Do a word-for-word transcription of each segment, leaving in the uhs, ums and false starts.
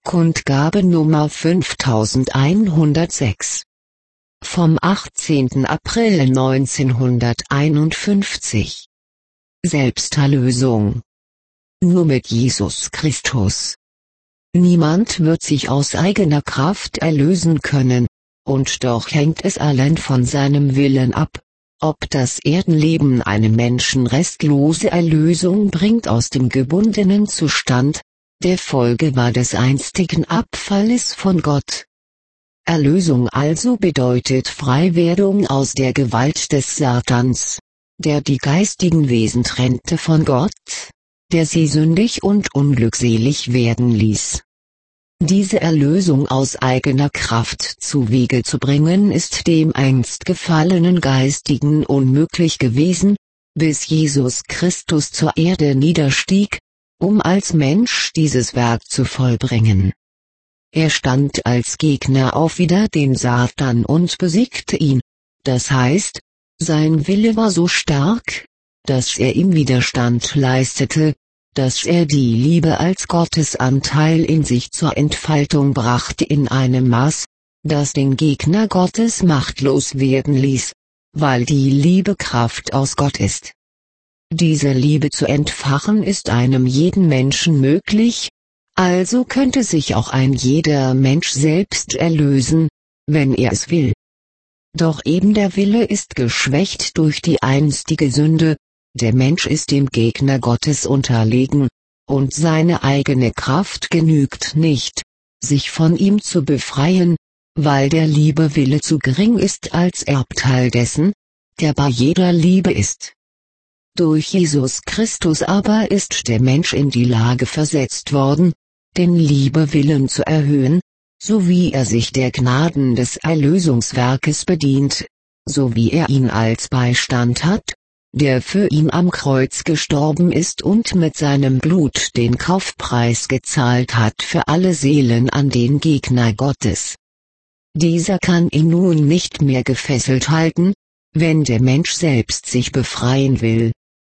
Kundgabe Nummer fünftausendeinhundertsechs. Vom achtzehnten April neunzehnhunderteinundfünfzig. Selbsterlösung. Nur mit Jesus Christus. Niemand wird sich aus eigener Kraft erlösen können, und doch hängt es allein von seinem Willen ab, ob das Erdenleben einem Menschen restlose Erlösung bringt aus dem gebundenen Zustand, der Folge war des einstigen Abfalles von Gott. Erlösung also bedeutet Freiwerdung aus der Gewalt des Satans, der die geistigen Wesen trennte von Gott, der sie sündig und unglückselig werden ließ. Diese Erlösung aus eigener Kraft zuwege zu bringen ist dem einst gefallenen Geistigen unmöglich gewesen, bis Jesus Christus zur Erde niederstieg, um als Mensch dieses Werk zu vollbringen. Er stand als Gegner auf wider den Satan und besiegte ihn, das heißt, sein Wille war so stark, dass er ihm Widerstand leistete, dass er die Liebe als Gottesanteil in sich zur Entfaltung brachte in einem Maß, das den Gegner Gottes machtlos werden ließ, weil die Liebe Kraft aus Gott ist. Diese Liebe zu entfachen ist einem jeden Menschen möglich, also könnte sich auch ein jeder Mensch selbst erlösen, wenn er es will. Doch eben der Wille ist geschwächt durch die einstige Sünde, der Mensch ist dem Gegner Gottes unterlegen, und seine eigene Kraft genügt nicht, sich von ihm zu befreien, weil der Liebe Wille zu gering ist als Erbteil dessen, der bei jeder Liebe ist. Durch Jesus Christus aber ist der Mensch in die Lage versetzt worden, den Liebewillen zu erhöhen, so wie er sich der Gnaden des Erlösungswerkes bedient, so wie er ihn als Beistand hat, der für ihn am Kreuz gestorben ist und mit seinem Blut den Kaufpreis gezahlt hat für alle Seelen an den Gegner Gottes. Dieser kann ihn nun nicht mehr gefesselt halten, wenn der Mensch selbst sich befreien will.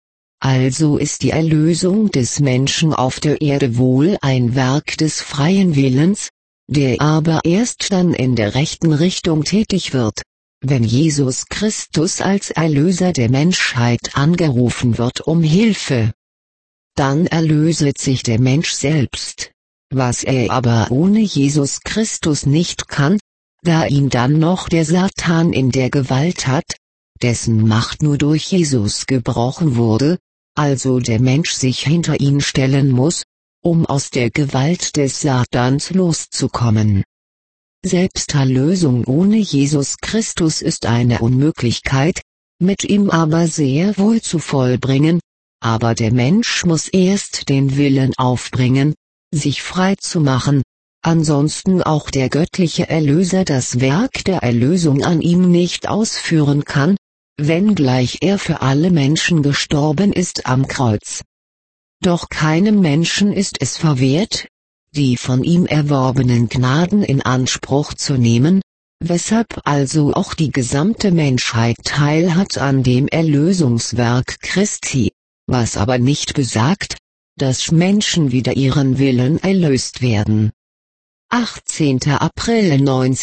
Also ist die Erlösung des Menschen auf der Erde wohl ein Werk des freien Willens, der aber erst dann in der rechten Richtung tätig wird, wenn Jesus Christus als Erlöser der Menschheit angerufen wird um Hilfe. Dann erlöset sich der Mensch selbst, was er aber ohne Jesus Christus nicht kann, da ihn dann noch der Satan in der Gewalt hat, dessen Macht nur durch Jesus gebrochen wurde, also der Mensch sich hinter ihn stellen muss, um aus der Gewalt des Satans loszukommen. Selbsterlösung ohne Jesus Christus ist eine Unmöglichkeit, mit ihm aber sehr wohl zu vollbringen, aber der Mensch muss erst den Willen aufbringen, sich frei zu machen, ansonsten auch der göttliche Erlöser das Werk der Erlösung an ihm nicht ausführen kann, wenngleich er für alle Menschen gestorben ist am Kreuz. Doch keinem Menschen ist es verwehrt, die von ihm erworbenen Gnaden in Anspruch zu nehmen, weshalb also auch die gesamte Menschheit teilhat an dem Erlösungswerk Christi, was aber nicht besagt, dass Menschen wider ihren Willen erlöst werden. achtzehnter April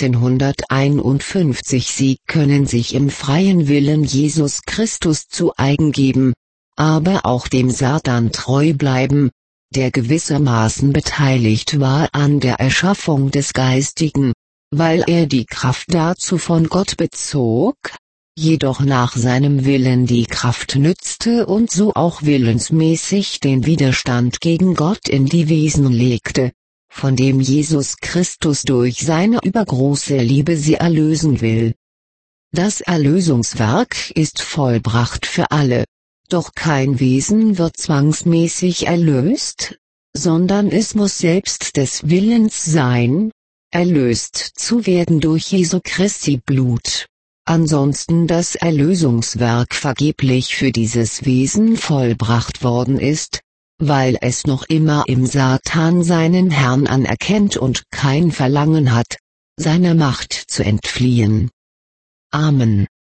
neunzehnhunderteinundfünfzig. Sie können sich im freien Willen Jesus Christus zu eigen geben, aber auch dem Satan treu bleiben, der gewissermaßen beteiligt war an der Erschaffung des Geistigen, weil er die Kraft dazu von Gott bezog, jedoch nach seinem Willen die Kraft nützte und so auch willensmäßig den Widerstand gegen Gott in die Wesen legte, von dem Jesus Christus durch seine übergroße Liebe sie erlösen will. Das Erlösungswerk ist vollbracht für alle, doch kein Wesen wird zwangsmäßig erlöst, sondern es muss selbst des Willens sein, erlöst zu werden durch Jesu Christi Blut, ansonsten das Erlösungswerk vergeblich für dieses Wesen vollbracht worden ist, weil es noch immer im Satan seinen Herrn anerkennt und kein Verlangen hat, seiner Macht zu entfliehen. Amen.